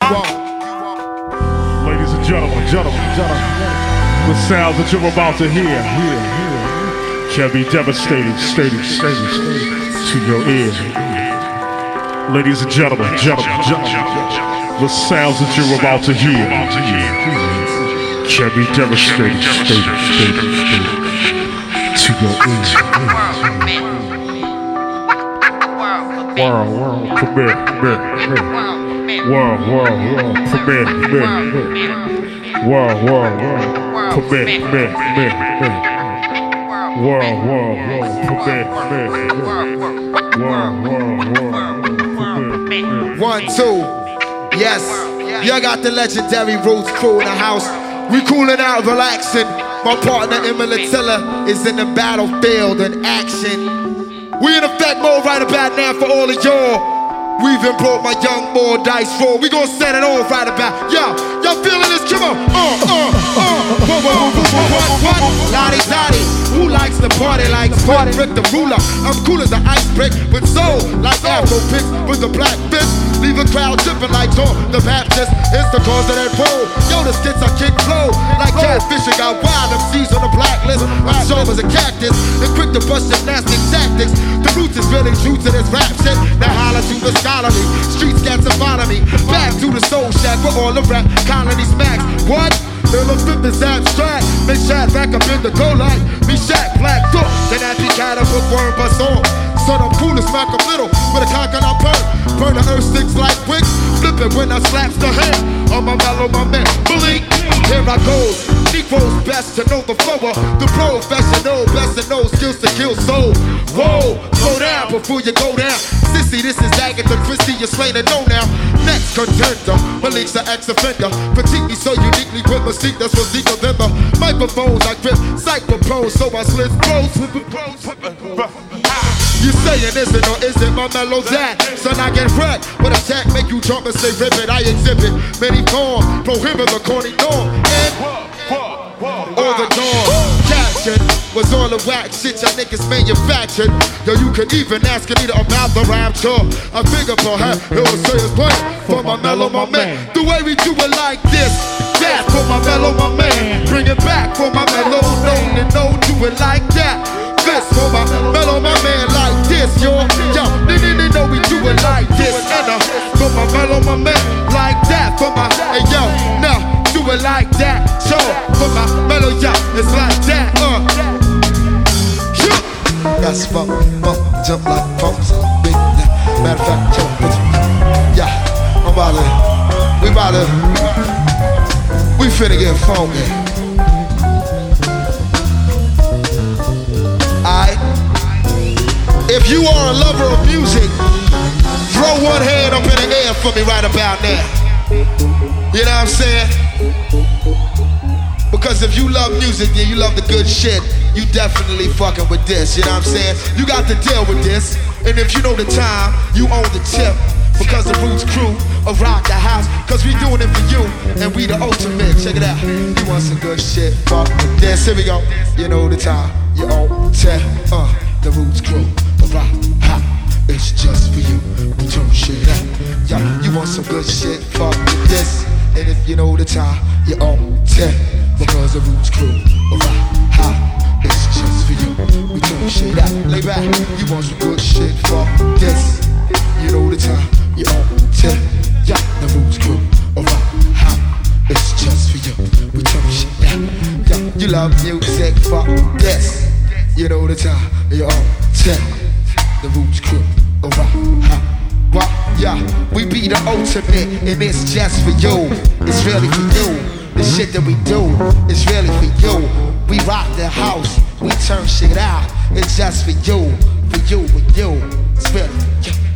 Ladies and gentlemen, the sounds that you're about to hear can be devastating to your ear. Ladies and gentlemen, the sounds that you're about to hear can be devastating to your ear. World, premiere. World, premiere. World, premiere. World, premiere. 1, 2, yes, you got the legendary Roots crew in the house. We cooling out, relaxing. My partner Emily Tiller is in the battlefield in action. We in effect mode right about now for all of y'all. We even brought my young boy Dice Roll. We gon' set it off right about. Y'all feeling this? Come on. What? Lottie, who likes to party like Rick the Ruler? I'm cool as an ice brick with soul like Afro picks with the black fist. Leave a crowd tripping like John the Baptist. It's the cause of that pole. Yo, the skits I kick flow like catfish. I got wild MCs on the blacklist. I'm sharp as a cactus and quick to bust gymnastic tactics. The roots is really true to this rap shit. Now holler to the scholarly. Streets got to follow me. Back to the soul shack where all the rap colony smacks. What? Little flip is abstract. Make Shaq back up in the go light. Me Shaq, black door. Then I be cat a bookworm bust on. Son, I'm cool as Malcolm Little with a cock and I burn the earth sticks like wicks. Flip it when I slaps the hand on my mellow, my man. Blink, here I go. Negroes best to know the flow. The professional, best to know skills to kill soul. Whoa, slow down before you go down. Sissy, this is Agatha Christie, you're slain to know now. Next contender, Malik's an ex-offender. Critique me so uniquely with mystique, that's what's deeper than the microphones I grip. Cycloprone, so I slit throats. You saying is it or is it my mellow that? Son, I get wrecked with a jack, make you jump and say rip it. I exhibit many forms, prohibit the corny norm. And all the dawn captured was all the whack shit y'all niggas manufactured. Yo, you could even ask Anita about the rapture. I figure perhaps it was serious play for my mellow, my man. The way we do it like this, that for my mellow, my man. Bring it back for my mellow, no, do it like that. This for my mellow, my man, like this, yo. They know we do it like this. And for my mellow, my man, like that. For my, hey yo, now do it like that. So for my mellow, yeah, it's like that. That's funk, jump like pumps. Big, matter of fact, jump. Yeah, we finna get funky. If you are a lover of music, throw one hand up in the air for me right about now. You know what I'm saying? Because if you love music and you love the good shit, you definitely fucking with this. You know what I'm saying? You got to deal with this. And if you know the time, you own the tip. Because the Roots crew will rock the house. Cause we doing it for you, and we the ultimate. Check it out. You want some good shit, fuck with this. Here we go. You know the time, you own tip. The Roots crew. It's just for you. We turn shit up. Yeah, you want some good shit? Fuck with this. And if you know the time, you're on 10. Because the Roots crew, it's just for you. We turn shit up. Lay back. You want some good shit? Fuck this. You know the time, you're on 10. Yeah, the Roots crew, it's just for you. We turn shit up. Yeah, you love music? Fuck this. You know the time, you're on 10. The Roots crew, yeah, we be the ultimate, and it's just for you. It's really for you. The shit that we do, it's really for you. We rock the house, we turn shit out. It's just for you, with you. It's really for you.